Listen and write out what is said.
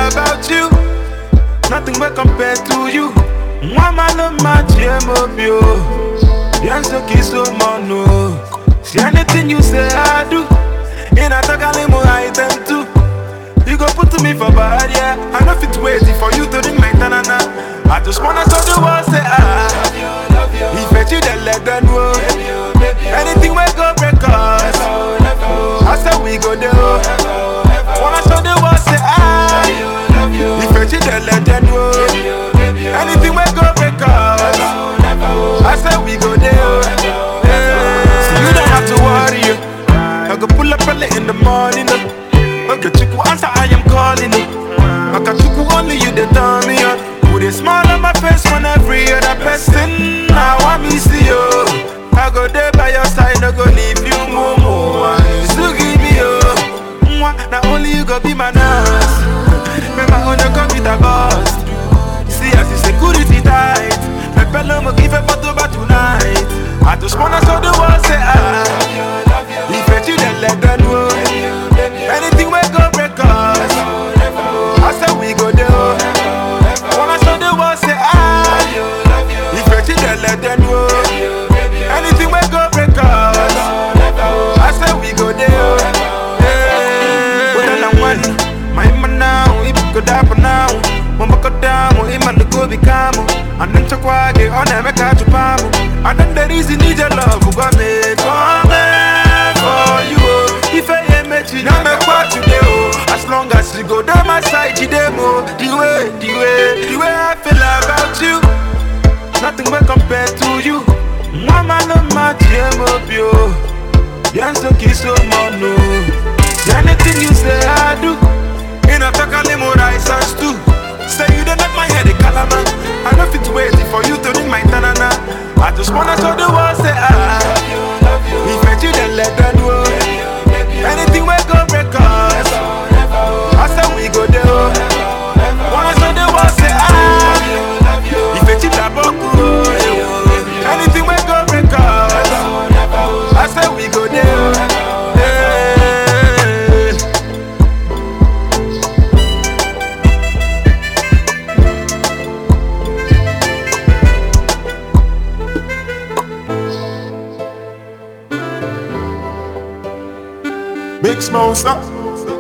about you. Nothing will compare to you. Mama no match you. Yanso kiso mono. See anything you say I do. In a tagalimo item too. You go put to me for bad, yeah. I know fit waiting for you to ring my tanana. I just wanna show the world say if I you then let them know. Anything we go break us. I said we go there. Wanna show the world say if I you then let them know. Anything we go break us. I said we go there. So you don't have to worry. I go pull up early in the morning. Okay, Chuku answer, I am calling you. Okay, Chuku only you, they turn me on. Put a smile on my face when every other person now I miss you. I go there by your side, I go leave you more. So give me you. Now only you go be my nurse. Remember when you come with a boss. See as the security tight. My fellow will give a photo back tonight. I just wanna show the world say if you then let them know. Anything we go break us. I said we go there. Wanna show the world say if you then let them know. Anything we go break us. I said we go there. Put on one, my man now, if you could happen now. Mama go down, man to go become. And then to quiet on a catch a palm. And then there is need your love who got me come for you. If I am met you, now make what you do. As long as you go down my side, you demo. The way I feel about you. Nothing will compare to you. Mama no match you. Yanso kiso mono. Anything you say I do. In a takalimo license too. Say you don't let my head a calama. I know fit waiting for you to ring my tanana. I just wanna show the world say if you then let them know. Anything we go break us. I said we go there. Wanna show the world say if you tap on. Anything we go break us. I said we go there. Big Smoke, stop.